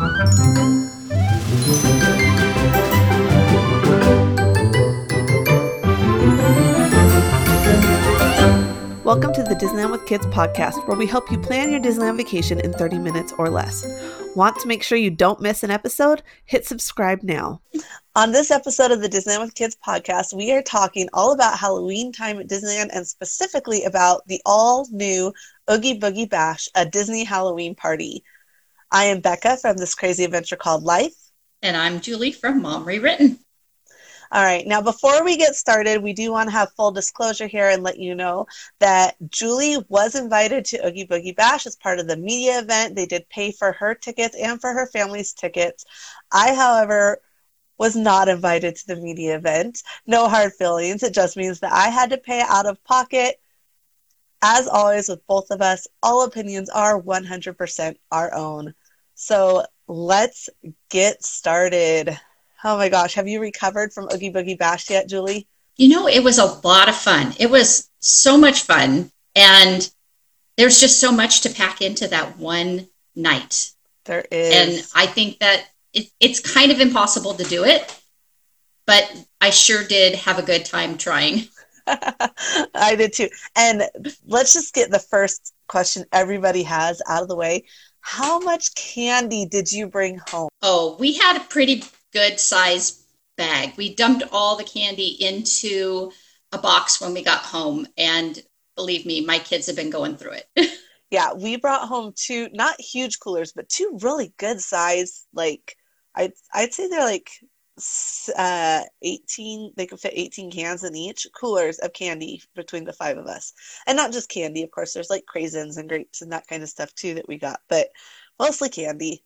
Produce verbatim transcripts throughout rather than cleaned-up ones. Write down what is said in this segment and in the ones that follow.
Welcome to the Disneyland with Kids podcast, where we help you plan your Disneyland vacation in thirty minutes or less. Want to make sure you don't miss an episode? Hit subscribe now. On this episode of the Disneyland with Kids podcast, we are talking all about Halloween time at Disneyland and specifically about the all-new Oogie Boogie Bash, a Disney Halloween party. I am Becca from This Crazy Adventure Called Life. And I'm Julie from Mom Rewritten. All right. Now, before we get started, we do want to have full disclosure here and let you know that Julie was invited to Oogie Boogie Bash as part of the media event. They did pay for her tickets and for her family's tickets. I, however, was not invited to the media event. No hard feelings. It just means that I had to pay out of pocket. As always with both of us, all opinions are one hundred percent our own. So let's get started. Oh my gosh, have you recovered from Oogie Boogie Bash yet, Julie? You know, it was a lot of fun. It was so much fun. And there's just so much to pack into that one night. There is. And I think that it, it's kind of impossible to do it, but I sure did have a good time trying. I did too. And let's just get the first question everybody has out of the way. How much candy did you bring home? Oh, we had a pretty good size bag. We dumped all the candy into a box when we got home. And believe me, my kids have been going through it. Yeah, we brought home two, not huge coolers, but two really good size, like, I'd, I'd say they're like uh, eighteen, they could fit eighteen cans in each, coolers of candy between the five of us. And not just candy, of course, there's like craisins and grapes and that kind of stuff too that we got, but mostly candy.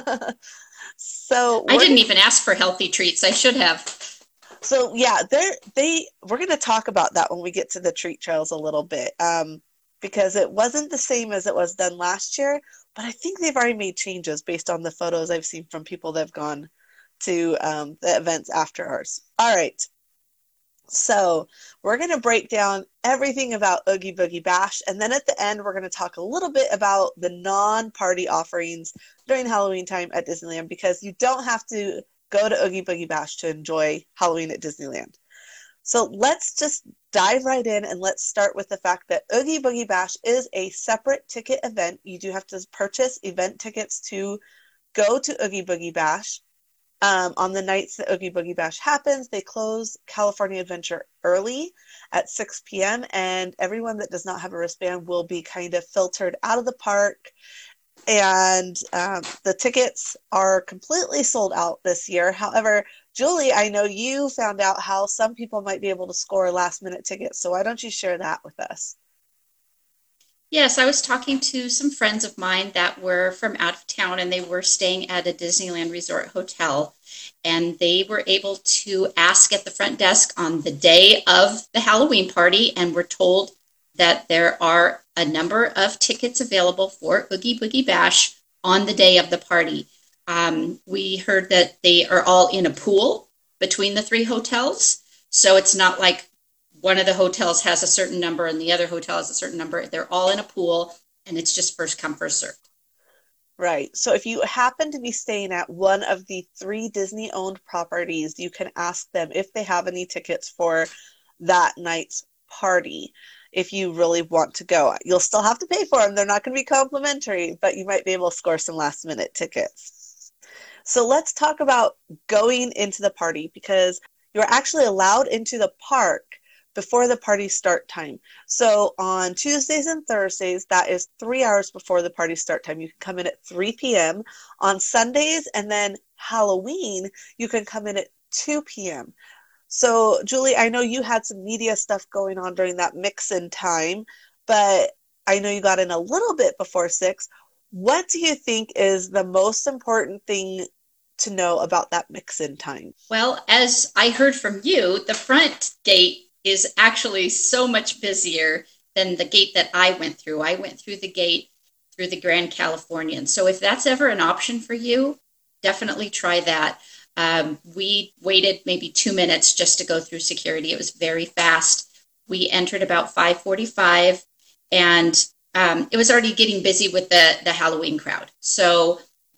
So I didn't even ask for healthy treats. I should have. So yeah, they're, they, we're going to talk about that when we get to the treat trails a little bit, um, because it wasn't the same as it was done last year, but I think they've already made changes based on the photos I've seen from people that have gone to um, the events after ours. All right. So we're going to break down everything about Oogie Boogie Bash. And then at the end, we're going to talk a little bit about the non-party offerings during Halloween time at Disneyland, because you don't have to go to Oogie Boogie Bash to enjoy Halloween at Disneyland. So let's just dive right in, and let's start with the fact that Oogie Boogie Bash is a separate ticket event. You do have to purchase event tickets to go to Oogie Boogie Bash. Um, on the nights that Oogie Boogie Bash happens, they close California Adventure early at six p.m. and everyone that does not have a wristband will be kind of filtered out of the park. And um, the tickets are completely sold out this year. However, Julie, I know you found out how some people might be able to score last minute tickets. So why don't you share that with us? Yes, I was talking to some friends of mine that were from out of town, and they were staying at a Disneyland Resort hotel, and they were able to ask at the front desk on the day of the Halloween party, and were told that there are a number of tickets available for Oogie Boogie Bash on the day of the party. Um, we heard that they are all in a pool between the three hotels, so it's not like one of the hotels has a certain number and the other hotel has a certain number. They're all in a pool, and it's just first come, first served. Right. So if you happen to be staying at one of the three Disney-owned properties, you can ask them if they have any tickets for that night's party if you really want to go. You'll still have to pay for them. They're not going to be complimentary, but you might be able to score some last-minute tickets. So let's talk about going into the party, because you're actually allowed into the park before the party start time. So on Tuesdays and Thursdays, that is three hours before the party start time. You can come in at three p.m. On Sundays, and then Halloween, you can come in at two p.m. So Julie, I know you had some media stuff going on during that mix-in time, but I know you got in a little bit before six. What do you think is the most important thing to know about that mix-in time? Well, as I heard from you, the front gate is actually so much busier than the gate that I went through. I went through the gate through the Grand Californian. So if that's ever an option for you, definitely try that. Um, we waited maybe two minutes just to go through security. It was very fast. We entered about five forty-five, and um, it was already getting busy with the, the Halloween crowd. So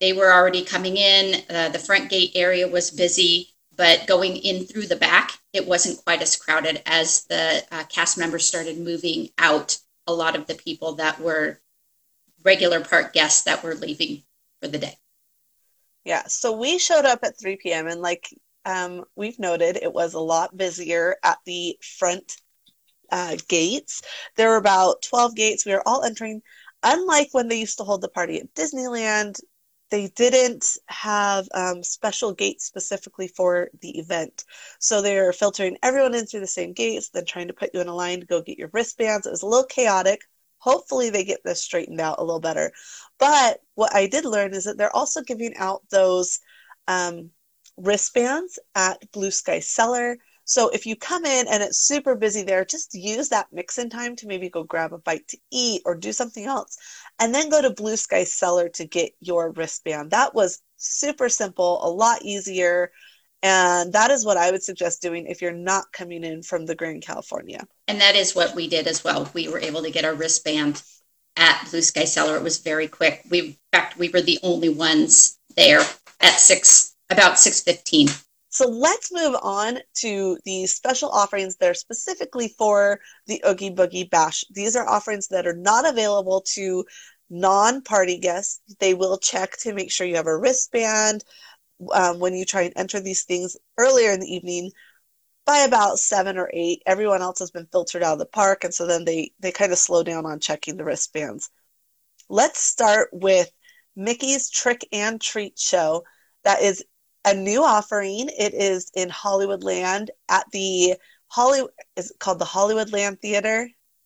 they were already coming in. Uh, the front gate area was busy, but going in through the back, it wasn't quite as crowded as the uh, cast members started moving out. A lot of the people that were regular park guests that were leaving for the day. Yeah, so we showed up at three p.m. and like um, we've noted, it was a lot busier at the front uh, gates. There were about twelve gates. We were all entering. Unlike when they used to hold the party at Disneyland, they didn't have um, special gates specifically for the event. So they were filtering everyone in through the same gates, then trying to put you in a line to go get your wristbands. It was a little chaotic. Hopefully they get this straightened out a little better. But what I did learn is that they're also giving out those um, wristbands at Blue Sky Cellar. So if you come in and it's super busy there, just use that mix-in time to maybe go grab a bite to eat or do something else. And then go to Blue Sky Cellar to get your wristband. That was super simple, a lot easier. And that is what I would suggest doing if you're not coming in from the Grand California. And that is what we did as well. We were able to get our wristband at Blue Sky Cellar. It was very quick. We, in fact, we were the only ones there at six, about six fifteen. So let's move on to the special offerings that are specifically for the Oogie Boogie Bash. These are offerings that are not available to non-party guests. They will check to make sure you have a wristband um, when you try and enter these things earlier in the evening. By about seven or eight, everyone else has been filtered out of the park, and so then they, they kind of slow down on checking the wristbands. Let's start with Mickey's Trick and Treat Show. That is a new offering. It is in Hollywoodland at the Holly. Is it called the Hollywoodland Theater?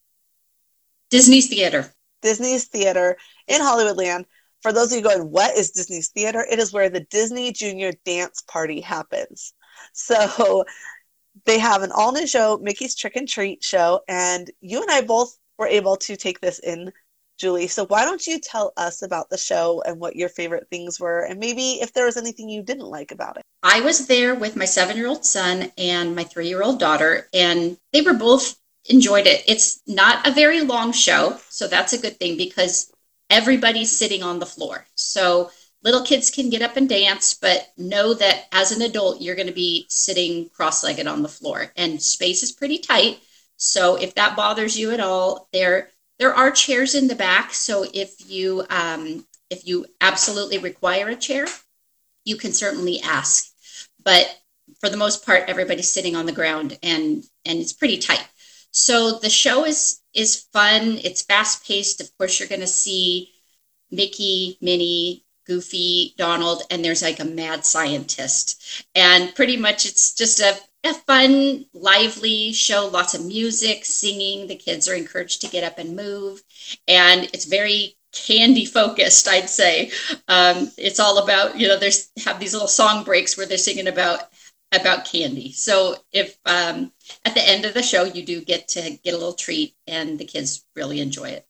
Disney's Theater. Disney's Theater in Hollywoodland. For those of you going, what is Disney's Theater? It is where the Disney Junior Dance Party happens. So they have an all-new show, Mickey's Trick and Treat Show, and you and I both were able to take this in, Julie. So why don't you tell us about the show and what your favorite things were, and maybe if there was anything you didn't like about it. I was there with my seven-year-old son and my three-year-old daughter, and they were both enjoyed it. It's not a very long show, so that's a good thing because everybody's sitting on the floor. So little kids can get up and dance, but know that as an adult, you're going to be sitting cross-legged on the floor, and space is pretty tight. So if that bothers you at all, there There are chairs in the back, so if you um, if you absolutely require a chair, you can certainly ask. But for the most part, everybody's sitting on the ground, and and it's pretty tight. So the show is is fun. It's fast paced. Of course, you're going to see Mickey, Minnie, Goofy, Donald, and there's like a mad scientist. And pretty much it's just a a fun, lively show, lots of music, singing. The kids are encouraged to get up and move. And it's very candy focused, I'd say. Um, it's all about, you know, there's have these little song breaks where they're singing about about candy. So if um, at the end of the show, you do get to get a little treat and the kids really enjoy it.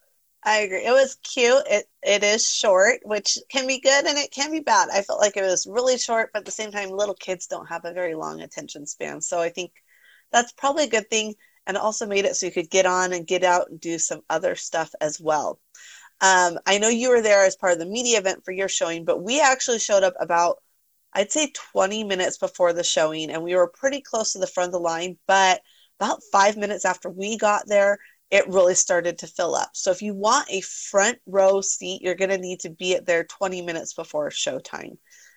I agree. It was cute. It It is short, which can be good and it can be bad. I felt like it was really short, but at the same time, little kids don't have a very long attention span. So I think that's probably a good thing, and also made it so you could get on and get out and do some other stuff as well. Um, I know you were there as part of the media event for your showing, but we actually showed up about, I'd say twenty minutes before the showing, and we were pretty close to the front of the line, but about five minutes after we got there, it really started to fill up. So if you want a front row seat, you're going to need to be at there twenty minutes before showtime.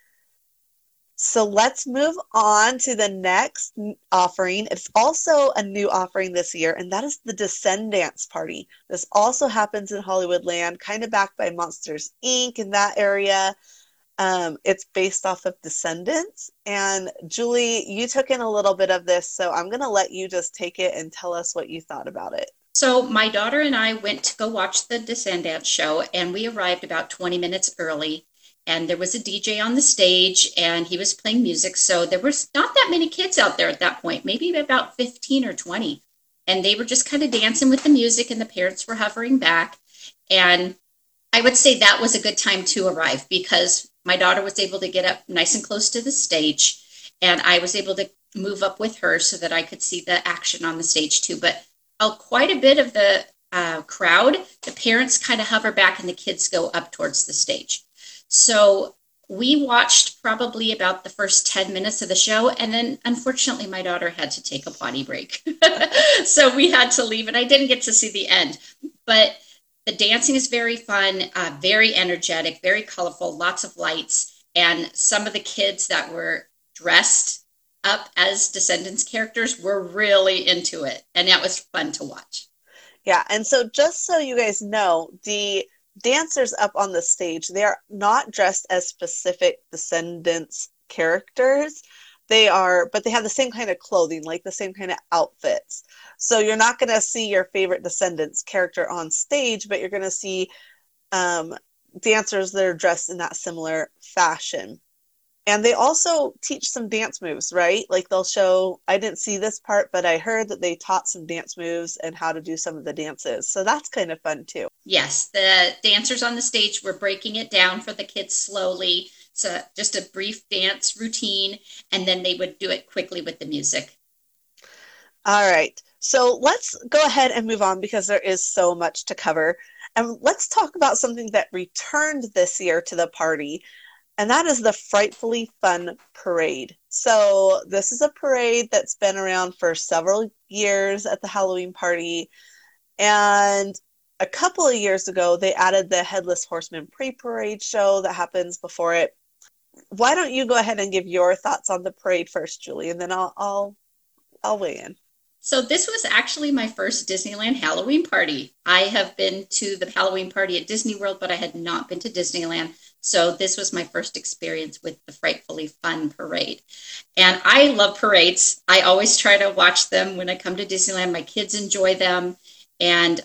So let's move on to the next offering. It's also a new offering this year, and that is the Descendants Party. This also happens in Hollywoodland, kind of backed by Monsters, Incorporated in that area. Um, it's based off of Descendants. And Julie, you took in a little bit of this, so I'm going to let you just take it and tell us what you thought about it. So my daughter and I went to go watch the Descendants show, and we arrived about twenty minutes early, and there was a D J on the stage, and he was playing music. So there was not that many kids out there at that point, maybe about fifteen or twenty, and they were just kind of dancing with the music, and the parents were hovering back. And I would say that was a good time to arrive because my daughter was able to get up nice and close to the stage, and I was able to move up with her so that I could see the action on the stage too. But Oh, quite a bit of the uh, crowd, the parents kind of hover back and the kids go up towards the stage. So we watched probably about the first ten minutes of the show. And then unfortunately, my daughter had to take a potty break. So we had to leave, and I didn't get to see the end. But the dancing is very fun, uh, very energetic, very colorful, lots of lights. And some of the kids that were dressed up as Descendants characters were really into it. And that was fun to watch. Yeah. And so just so you guys know, the dancers up on the stage, they are not dressed as specific Descendants characters. They are, but they have the same kind of clothing, like the same kind of outfits. So you're not going to see your favorite Descendants character on stage, but you're going to see um, dancers that are dressed in that similar fashion. And they also teach some dance moves, right? Like they'll show, I didn't see this part, but I heard that they taught some dance moves and how to do some of the dances. So that's kind of fun too. Yes, the dancers on the stage were breaking it down for the kids slowly. So just a brief dance routine, and then they would do it quickly with the music. All right. So let's go ahead and move on because there is so much to cover. And let's talk about something that returned this year to the party. And that is the Frightfully Fun Parade. So this is a parade that's been around for several years at the Halloween party. And a couple of years ago, they added the Headless Horseman pre-parade show that happens before it. Why don't you go ahead and give your thoughts on the parade first, Julie, and then I'll I'll, I'll weigh in. So this was actually my first Disneyland Halloween party. I have been to the Halloween party at Disney World, but I had not been to Disneyland. So this was my first experience with the Frightfully Fun Parade. And I love parades. I always try to watch them when I come to Disneyland. My kids enjoy them. And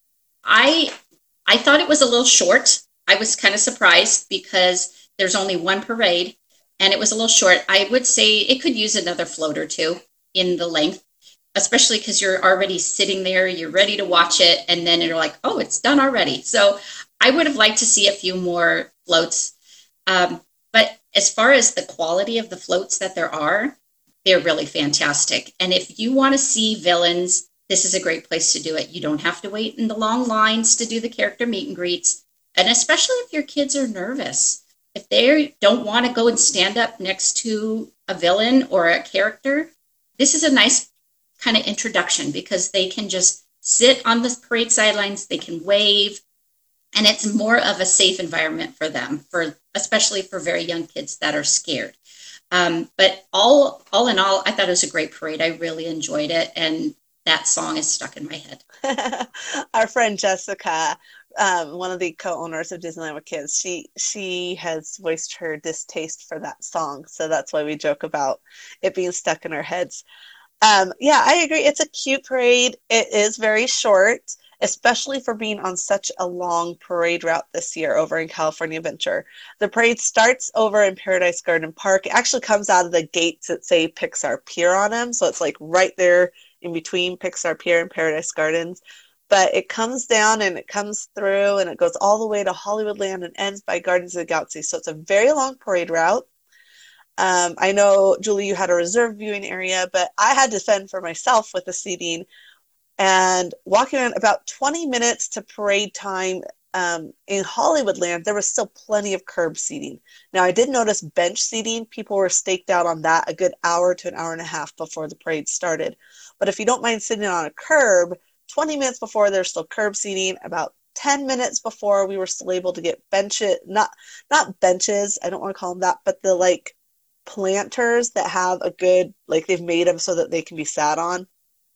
I I thought it was a little short. I was kind of surprised because there's only one parade and it was a little short. I would say it could use another float or two in the length, especially because you're already sitting there, you're ready to watch it, and then you're like, oh, it's done already. So I would have liked to see a few more floats. Um, but as far as the quality of the floats that there are, they're really fantastic. And if you want to see villains, this is a great place to do it. You don't have to wait in the long lines to do the character meet and greets. And especially if your kids are nervous. If they don't want to go and stand up next to a villain or a character, this is a nice kind of introduction because they can just sit on the parade sidelines, they can wave, and it's more of a safe environment for them, for especially for very young kids that are scared. Um, but all all in all, I thought it was a great parade. I really enjoyed it, and that song is stuck in my head. Our friend Jessica, um, one of the co-owners of Disneyland with Kids, she she has voiced her distaste for that song, so that's why we joke about it being stuck in our heads. Um, yeah, I agree. It's a cute parade. It is very short, especially for being on such a long parade route this year over in California Adventure. The parade starts over in Paradise Garden Park. It actually comes out of the gates that say Pixar Pier on them, so it's like right there in between Pixar Pier and Paradise Gardens. But it comes down and it comes through and it goes all the way to Hollywoodland and ends by Guardians of the Galaxy. So it's a very long parade route. Um, I know, Julie, you had a reserved viewing area, but I had to fend for myself with the seating. And walking around about twenty minutes to parade time um, in Hollywoodland, there was still plenty of curb seating. Now, I did notice bench seating. People were staked out on that a good hour to an hour and a half before the parade started. But if you don't mind sitting on a curb, twenty minutes before, there's still curb seating. About ten minutes before, we were still able to get benches, not not benches, I don't want to call them that, but the like planters that have a good, like they've made them so that they can be sat on.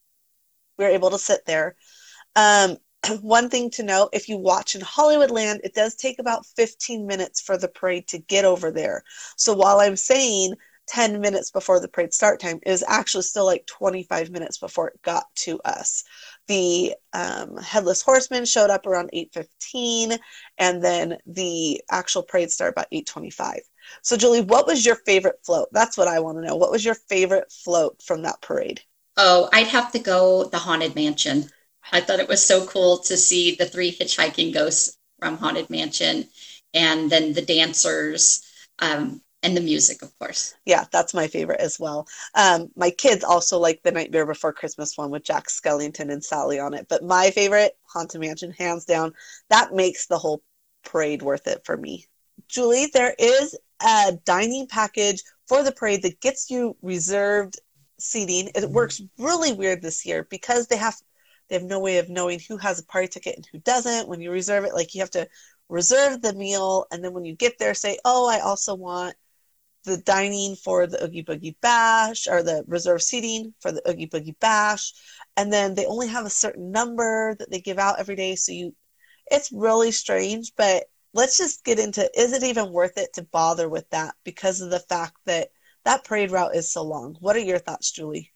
We were able to sit there. Um, one thing to note, if you watch in Hollywoodland, it does take about fifteen minutes for the parade to get over there. So while I'm saying ten minutes before the parade start time, it was actually still like twenty-five minutes before it got to us. The um, Headless Horseman showed up around eight fifteen, and then the actual parade started about eight twenty-five. So, Julie, what was your favorite float? That's what I want to know. What was your favorite float from that parade? Oh, I'd have to go the Haunted Mansion. I thought it was so cool to see the three hitchhiking ghosts from Haunted Mansion, and then the dancers, um, and the music, of course. Yeah, that's my favorite as well. Um, my kids also like the Nightmare Before Christmas one with Jack Skellington and Sally on it. But my favorite, Haunted Mansion, hands down. That makes the whole parade worth it for me. Julie, there is a dining package for the parade that gets you reserved seating. It works really weird this year because they have they have no way of knowing who has a party ticket and who doesn't. When you reserve it, like you have to reserve the meal, and then when you get there, say, oh, I also want the dining for the Oogie Boogie Bash, or the reserved seating for the Oogie Boogie Bash. And then they only have a certain number that they give out every day. So you, it's really strange, but let's just get into, is it even worth it to bother with that because of the fact that that parade route is so long? What are your thoughts, Julie?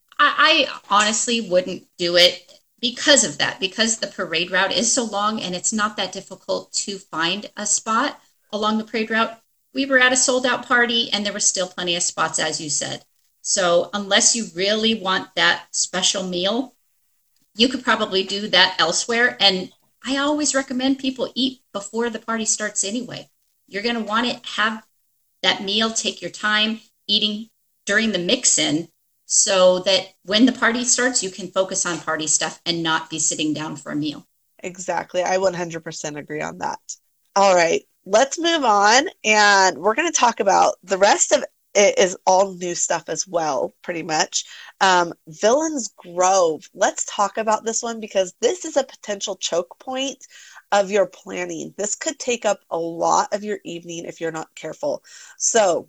I, I honestly wouldn't do it because of that, because the parade route is so long and it's not that difficult to find a spot along the parade route. We were at a sold out party and there were still plenty of spots, as you said. So unless you really want that special meal, you could probably do that elsewhere. And I always recommend people eat before the party starts anyway. You're going to want to have that meal, take your time eating during the mix-in so that when the party starts, you can focus on party stuff and not be sitting down for a meal. Exactly. I one hundred percent agree on that. All right. Let's move on, and we're going to talk about the rest of it is all new stuff as well, pretty much. Um, Villains Grove. Let's talk about this one because this is a potential choke point of your planning. This could take up a lot of your evening if you're not careful. So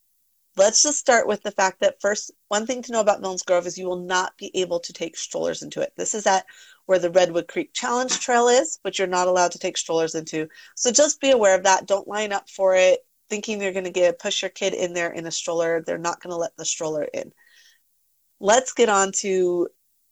let's just start with the fact that first, one thing to know about Villains Grove is you will not be able to take strollers into it. This is at where the Redwood Creek Challenge Trail is, but you're not allowed to take strollers into. So just be aware of that. Don't line up for it thinking you're going to get push your kid in there in a stroller. They're not going to let the stroller in. Let's get on to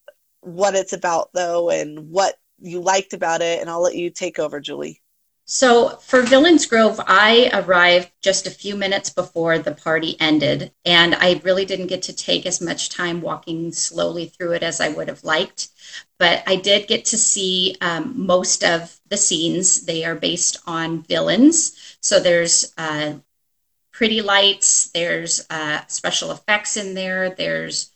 what it's about, though, and what you liked about it, and I'll let you take over, Julie. So for Villains Grove, I arrived just a few minutes before the party ended, and I really didn't get to take as much time walking slowly through it as I would have liked. But I did get to see um, most of the scenes. They are based on villains. So there's uh, pretty lights, there's uh, special effects in there, there's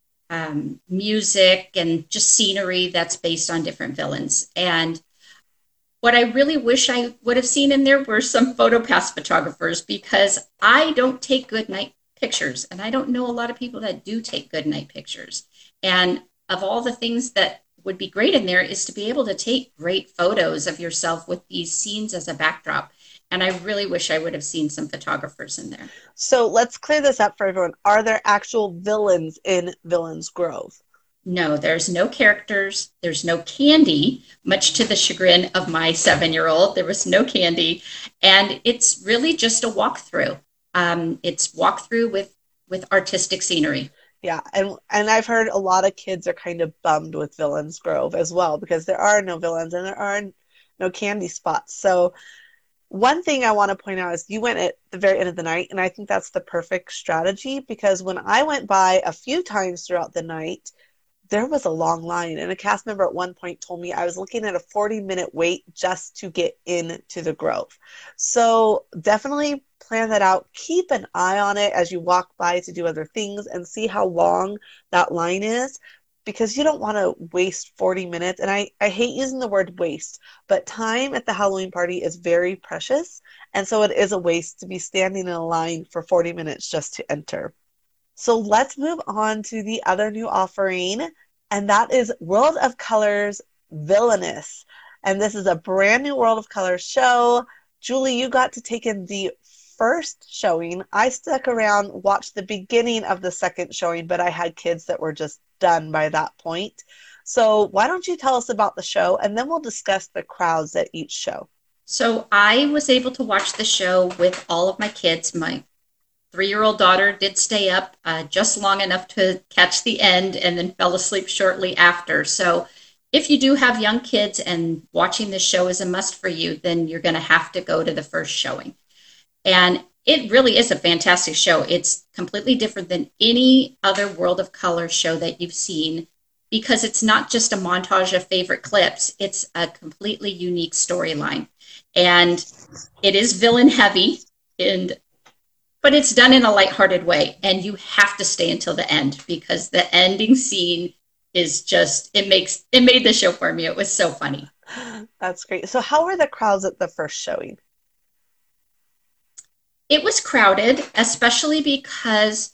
um, music and just scenery that's based on different villains. And what I really wish I would have seen in there were some PhotoPass photographers, because I don't take good night pictures, and I don't know a lot of people that do take good night pictures. And of all the things that would be great in there is to be able to take great photos of yourself with these scenes as a backdrop. And I really wish I would have seen some photographers in there. So let's clear this up for everyone. Are there actual villains in Villains Grove? No, there's no characters. There's no candy, much to the chagrin of my seven-year-old. There was no candy. And it's really just a walkthrough. Um, it's walkthrough with, with artistic scenery. Yeah, and and I've heard a lot of kids are kind of bummed with Villains Grove as well, because there are no villains and there are no candy spots. So one thing I want to point out is you went at the very end of the night, and I think that's the perfect strategy, because when I went by a few times throughout the night, there was a long line, and a cast member at one point told me I was looking at a forty minute wait just to get into the Grove. So definitely plan that out. Keep an eye on it as you walk by to do other things and see how long that line is, because you don't want to waste forty minutes. And I, I hate using the word waste, but time at the Halloween party is very precious. And so it is a waste to be standing in a line for forty minutes just to enter. So let's move on to the other new offering, and that is World of Colors Villainous. And this is a brand new World of Colors show. Julie, you got to take in the first showing. I stuck around, watched the beginning of the second showing, but I had kids that were just done by that point. So why don't you tell us about the show, and then we'll discuss the crowds at each show. So I was able to watch the show with all of my kids. My three-year-old daughter did stay up uh, just long enough to catch the end and then fell asleep shortly after. So if you do have young kids and watching this show is a must for you, then you're going to have to go to the first showing. And it really is a fantastic show. It's completely different than any other World of Color show that you've seen, because it's not just a montage of favorite clips. It's a completely unique storyline. And it is villain heavy, and but it's done in a lighthearted way. And you have to stay until the end, because the ending scene is just, it makes, it made the show for me. It was so funny. That's great. So how were the crowds at the first showing? It was crowded, especially because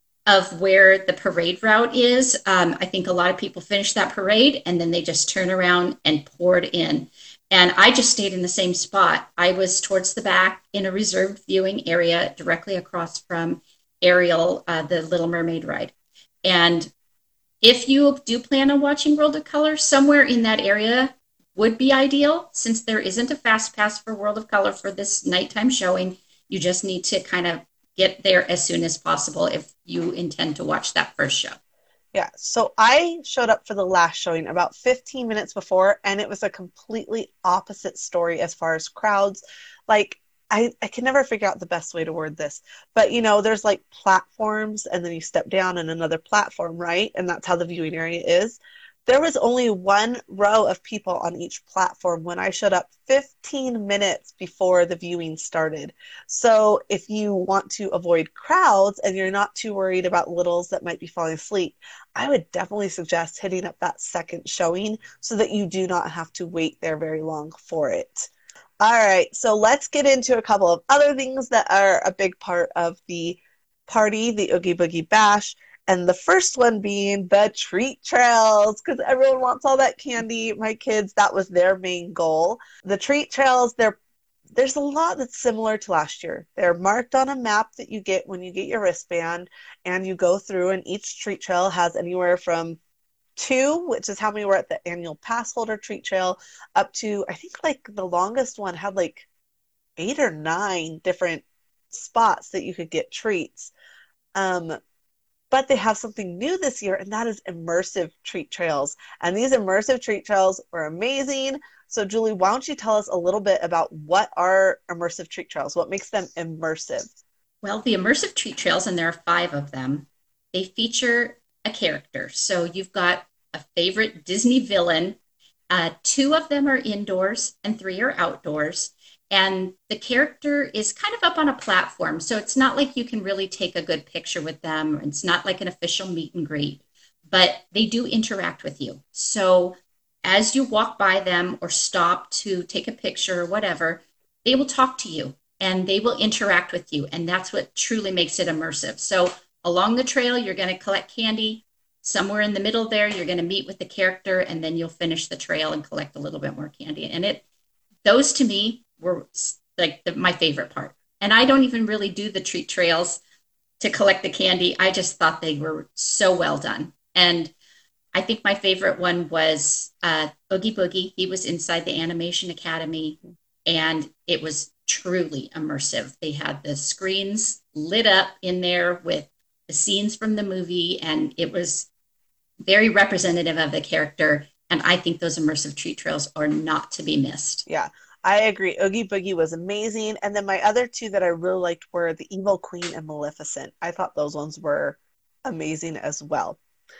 of where the parade route is. Um, I think a lot of people finished that parade and then they just turned around and poured in. And I just stayed in the same spot. I was towards the back in a reserved viewing area directly across from Ariel, uh, the Little Mermaid ride. And if you do plan on watching World of Color, somewhere in that area would be ideal since there isn't a fast pass for World of Color for this nighttime showing. You just need to kind of get there as soon as possible if you intend to watch that first show. Yeah, so I showed up for the last showing about fifteen minutes before, and it was a completely opposite story as far as crowds. Like, I, I can never figure out the best way to word this, but you know, there's like platforms, and then you step down in another platform, right? And that's how the viewing area is. There was only one row of people on each platform when I showed up fifteen minutes before the viewing started. So if you want to avoid crowds and you're not too worried about littles that might be falling asleep, I would definitely suggest hitting up that second showing so that you do not have to wait there very long for it. All right, so let's get into a couple of other things that are a big part of the party, the Oogie Boogie Bash. And the first one being the treat trails, because everyone wants all that candy. My kids, that was their main goal. The treat trails, they're, there's a lot that's similar to last year. They're marked on a map that you get when you get your wristband, and you go through, and each treat trail has anywhere from two, which is how many were at the annual pass holder treat trail, up to, I think like the longest one had like eight or nine different spots that you could get treats. Um, But they have something new this year, and that is immersive treat trails. And these immersive treat trails were amazing. So, Julie, why don't you tell us a little bit about what are immersive treat trails? What makes them immersive? Well, the immersive treat trails, and there are five of them, they feature a character. So you've got a favorite Disney villain. Uh, two of them are indoors and three are outdoors. And the character is kind of up on a platform. So it's not like you can really take a good picture with them. It's not like an official meet and greet, but they do interact with you. So as you walk by them or stop to take a picture or whatever, they will talk to you and they will interact with you. And that's what truly makes it immersive. So along the trail, you're going to collect candy. Somewhere in the middle there, you're going to meet with the character, and then you'll finish the trail and collect a little bit more candy. And it, those to me, were like the, my favorite part. And I don't even really do the treat trails to collect the candy. I just thought they were so well done. And I think my favorite one was uh, Oogie Boogie. He was inside the Animation Academy, and it was truly immersive. They had the screens lit up in there with the scenes from the movie, and it was very representative of the character. And I think those immersive treat trails are not to be missed. Yeah. I agree. Oogie Boogie was amazing. And then my other two that I really liked were the Evil Queen and Maleficent. I thought those ones were amazing as well.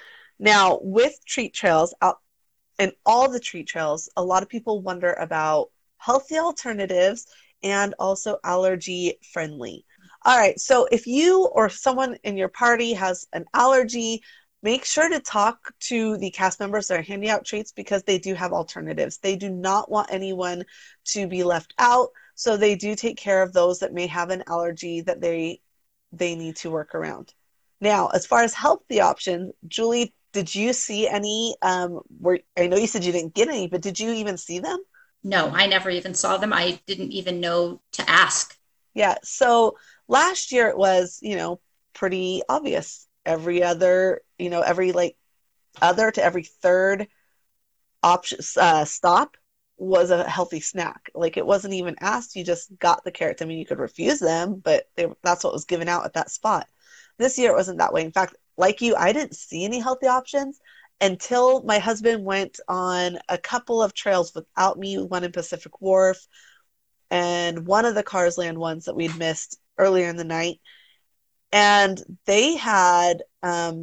Now, with treat trails, out in all the treat trails, a lot of people wonder about healthy alternatives and also allergy friendly. All right. So if you or someone in your party has an allergy, make sure to talk to the cast members that are handing out treats because they do have alternatives. They do not want anyone to be left out, so they do take care of those that may have an allergy that they they need to work around. Now, as far as healthy options, Julie, did you see any? Um, where I know you said you didn't get any, but did you even see them? No, I never even saw them. I didn't even know to ask. Yeah, so last year it was, you know, pretty obvious. Every other, you know, every like other to every third option uh, stop was a healthy snack. Like it wasn't even asked. You just got the carrots. I mean, you could refuse them, but they, that's what was given out at that spot. This year it wasn't that way. In fact, like you, I didn't see any healthy options until my husband went on a couple of trails without me, one in Pacific Wharf and one of the Cars Land ones that we'd missed earlier in the night. And they had um,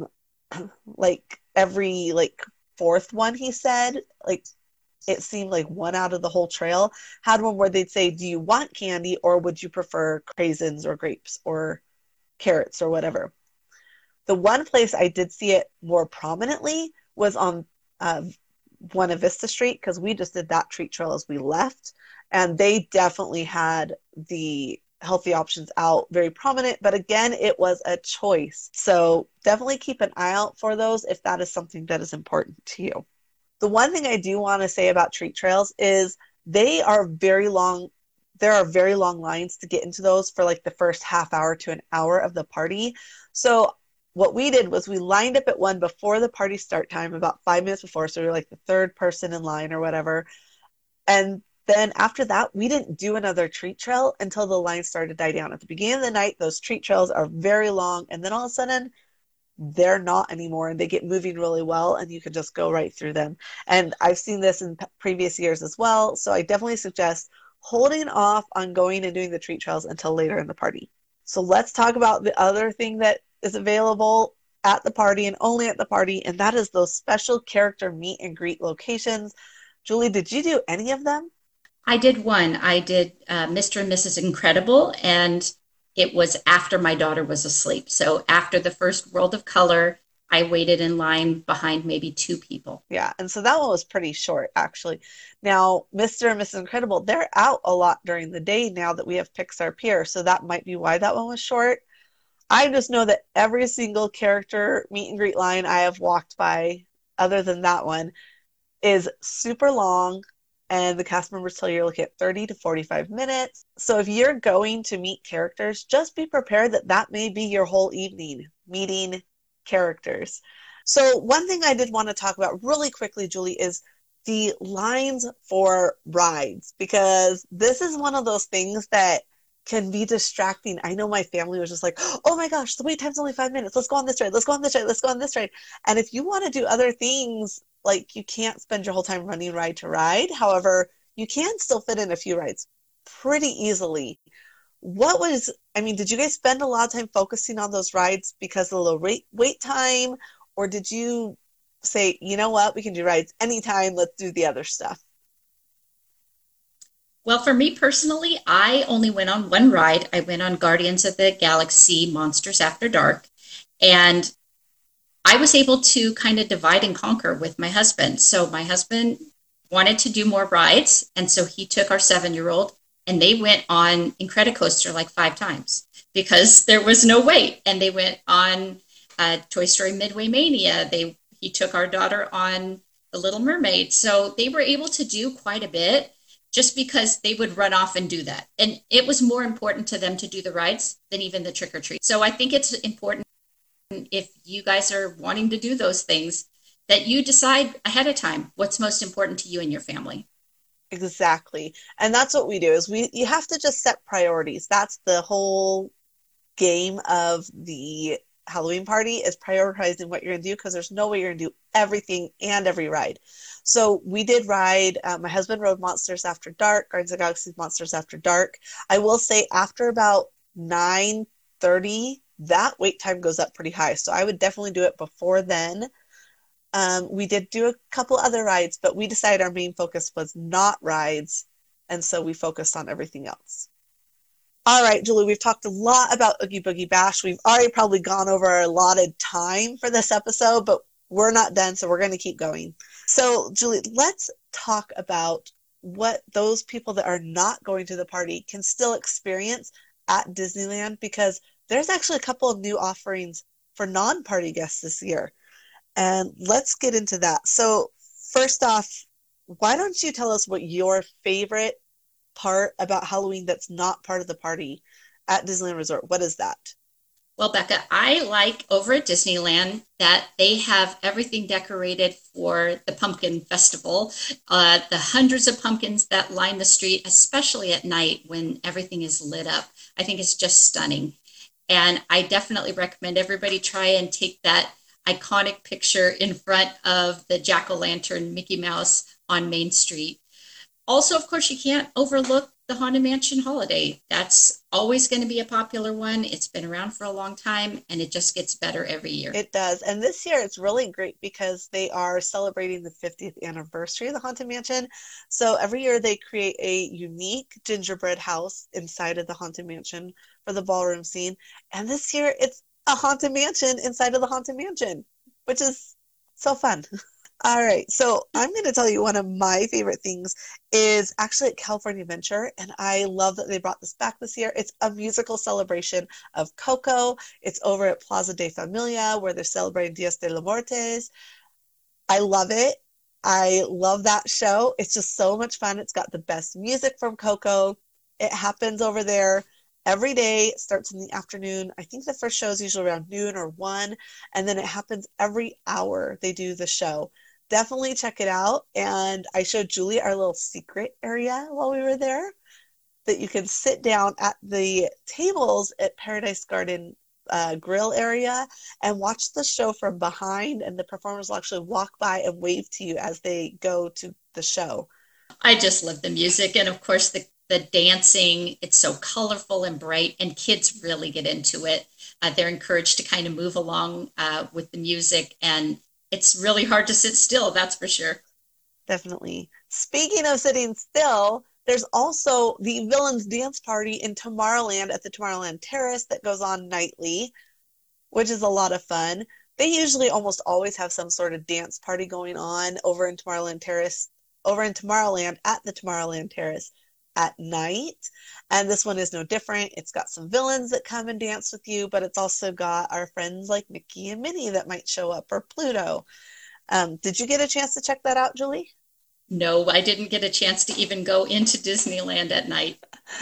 like every like fourth one, he said, like it seemed like one out of the whole trail had one where they'd say, do you want candy or would you prefer craisins or grapes or carrots or whatever? The one place I did see it more prominently was on uh, Buena Vista Street because we just did that treat trail as we left. And they definitely had the healthy options out very prominent, but again, it was a choice. So definitely keep an eye out for those if that is something that is important to you. The one thing I do want to say about treat trails is they are very long. There are very long lines to get into those for like the first half hour to an hour of the party. So what we did was we lined up at one before the party start time, about five minutes before. So we were like the third person in line or whatever. And then after that, we didn't do another treat trail until the line started to die down. At the beginning of the night, those treat trails are very long. And then all of a sudden, they're not anymore, and they get moving really well, and you can just go right through them. And I've seen this in p- previous years as well. So I definitely suggest holding off on going and doing the treat trails until later in the party. So let's talk about the other thing that is available at the party and only at the party, and that is those special character meet and greet locations. Julie, did you do any of them? I did one. I did uh, Mister and Missus Incredible, and it was after my daughter was asleep. So after the first World of Color, I waited in line behind maybe two people. Yeah, and so that one was pretty short, actually. Now, Mister and Missus Incredible, they're out a lot during the day now that we have Pixar Pier, so that might be why that one was short. I just know that every single character meet and greet line I have walked by, other than that one, is super long, and the cast members tell you you're looking at thirty to forty-five minutes. So if you're going to meet characters, just be prepared that that may be your whole evening, meeting characters. So one thing I did want to talk about really quickly, Julie, is the lines for rides, because this is one of those things that can be distracting. I know my family was just like, oh my gosh, the wait time's only five minutes. Let's go on this ride. Let's go on this ride. Let's go on this ride. And if you want to do other things, like you can't spend your whole time running ride to ride. However, you can still fit in a few rides pretty easily. What was, I mean, did you guys spend a lot of time focusing on those rides because of the low wait, wait time? Or did you say, you know what, we can do rides anytime. Let's do the other stuff? Well, for me personally, I only went on one ride. I went on Guardians of the Galaxy Monsters After Dark. And I was able to kind of divide and conquer with my husband. So my husband wanted to do more rides. And so he took our seven-year-old and they went on Incredicoaster like five times because there was no wait. And they went on uh, Toy Story Midway Mania. They He took our daughter on The Little Mermaid. So they were able to do quite a bit just because they would run off and do that. And it was more important to them to do the rides than even the trick or treat. So I think it's important, if you guys are wanting to do those things, that you decide ahead of time what's most important to you and your family. Exactly. And that's what we do, is we you have to just set priorities. That's the whole game of the Halloween party, is prioritizing what you're going to do, because there's no way you're going to do everything and every ride. So we did ride, uh, my husband rode Monsters After Dark, Guardians of the Galaxy Monsters After Dark. I will say after about nine thirty, that wait time goes up pretty high. So I would definitely do it before then. Um, we did do a couple other rides, but we decided our main focus was not rides. And so we focused on everything else. All right, Julie, we've talked a lot about Oogie Boogie Bash. We've already probably gone over our allotted time for this episode, but we're not done, so we're going to keep going. So, Julie, let's talk about what those people that are not going to the party can still experience at Disneyland, because there's actually a couple of new offerings for non-party guests this year. And let's get into that. So, first off, why don't you tell us what your favorite part about Halloween that's not part of the party at Disneyland Resort? What is that? Well, Becca, I like over at Disneyland that they have everything decorated for the pumpkin festival. Uh, the hundreds of pumpkins that line the street, especially at night when everything is lit up. I think it's just stunning. And I definitely recommend everybody try and take that iconic picture in front of the jack-o'-lantern Mickey Mouse on Main Street. Also, of course, you can't overlook the Haunted Mansion Holiday. That's always going to be a popular one. It's been around for a long time, and it just gets better every year. It does. And this year it's really great because they are celebrating the fiftieth anniversary of the Haunted Mansion. So every year they create a unique gingerbread house inside of the Haunted Mansion for the ballroom scene. And this year it's a Haunted Mansion inside of the Haunted Mansion, which is so fun. All right. So I'm going to tell you one of my favorite things is actually at California Adventure. And I love that they brought this back this year. It's a musical celebration of Coco. It's over at Plaza de Familia where they're celebrating Dias de los Muertos. I love it. I love that show. It's just so much fun. It's got the best music from Coco. It happens over there every day. It starts in the afternoon. I think the first show is usually around noon or one. And then it happens every hour they do the show. Definitely check it out. And I showed Julie our little secret area while we were there that you can sit down at the tables at Paradise Garden uh, grill area and watch the show from behind. And the performers will actually walk by and wave to you as they go to the show. I just love the music. And of course, the, the dancing. It's so colorful and bright, and kids really get into it. Uh, they're encouraged to kind of move along uh, with the music, and it's really hard to sit still, that's for sure. Definitely. Speaking of sitting still, there's also the Villains Dance Party in Tomorrowland at the Tomorrowland Terrace that goes on nightly, which is a lot of fun. They usually almost always have some sort of dance party going on over in Tomorrowland Terrace, over in Tomorrowland at the Tomorrowland Terrace at night. And this one is no different. It's got some villains that come and dance with you, but it's also got our friends like Mickey and Minnie that might show up, or Pluto. Um, did you get a chance to check that out, Julie? No, I didn't get a chance to even go into Disneyland at night.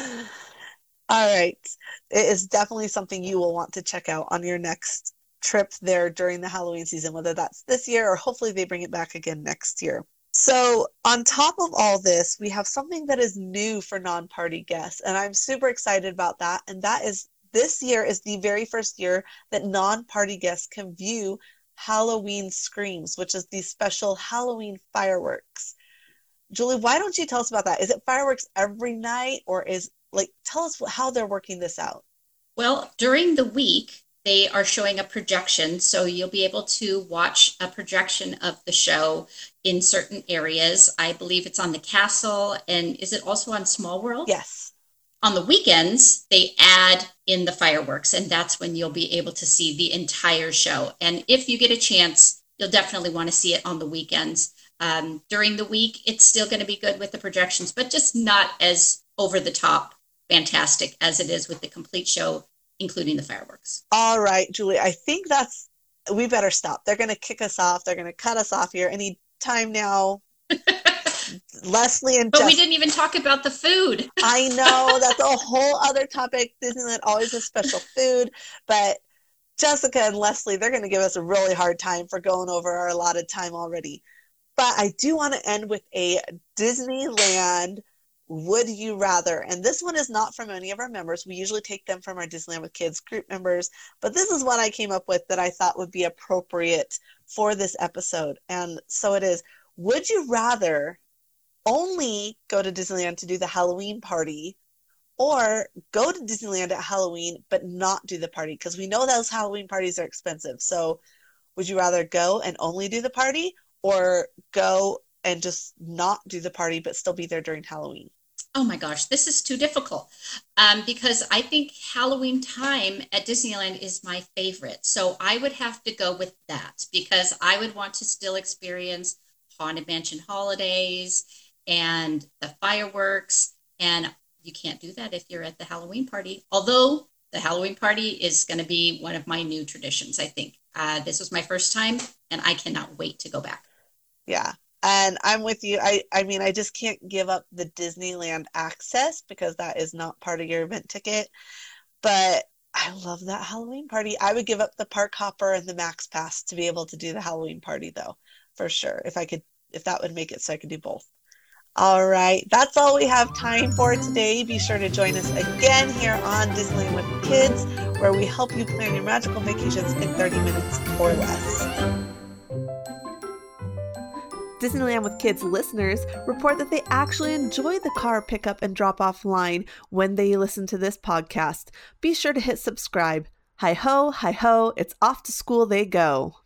All right. It is definitely something you will want to check out on your next trip there during the Halloween season, whether that's this year or hopefully they bring it back again next year. So on top of all this, we have something that is new for non-party guests, and I'm super excited about that. And that is this year is the very first year that non-party guests can view Halloween Screams, which is the special Halloween fireworks. Julie, why don't you tell us about that? Is it fireworks every night, or is like, tell us how they're working this out? Well, during the week, they are showing a projection, so you'll be able to watch a projection of the show in certain areas. I believe it's on the castle, and is it also on Small World? Yes. On the weekends, they add in the fireworks, and that's when you'll be able to see the entire show. And if you get a chance, you'll definitely want to see it on the weekends. Um, during the week, it's still going to be good with the projections, but just not as over-the-top fantastic as it is with the complete show, including the fireworks. All right, Julie, I think that's, we better stop. They're going to kick us off. They're going to cut us off here any time now. Leslie and But Jess- we didn't even talk about the food. I know, that's a whole other topic. Disneyland always has special food, but Jessica and Leslie, they're going to give us a really hard time for going over our allotted time already. But I do want to end with a Disneyland Would You Rather. And this one is not from any of our members. We usually take them from our Disneyland with Kids group members. But this is one I came up with that I thought would be appropriate for this episode. And so it is, would you rather only go to Disneyland to do the Halloween party, or go to Disneyland at Halloween but not do the party? Because we know those Halloween parties are expensive. So would you rather go and only do the party, or go and just not do the party but still be there during Halloween? Oh my gosh, this is too difficult um, because I think Halloween time at Disneyland is my favorite. So I would have to go with that because I would want to still experience Haunted Mansion holidays and the fireworks. And you can't do that if you're at the Halloween party. Although the Halloween party is going to be one of my new traditions, I think. Uh, this was my first time and I cannot wait to go back. Yeah. And I'm with you. I, I mean, I just can't give up the Disneyland access because that is not part of your event ticket. But I love that Halloween party. I would give up the Park Hopper and the Max Pass to be able to do the Halloween party, though, for sure. If I could, if that would make it so I could do both. All right. That's all we have time for today. Be sure to join us again here on Disneyland with Kids, where we help you plan your magical vacations in thirty minutes or less. Disneyland with Kids listeners report that they actually enjoy the car pickup and drop off line when they listen to this podcast. Be sure to hit subscribe. Hi ho, hi ho, it's off to school they go.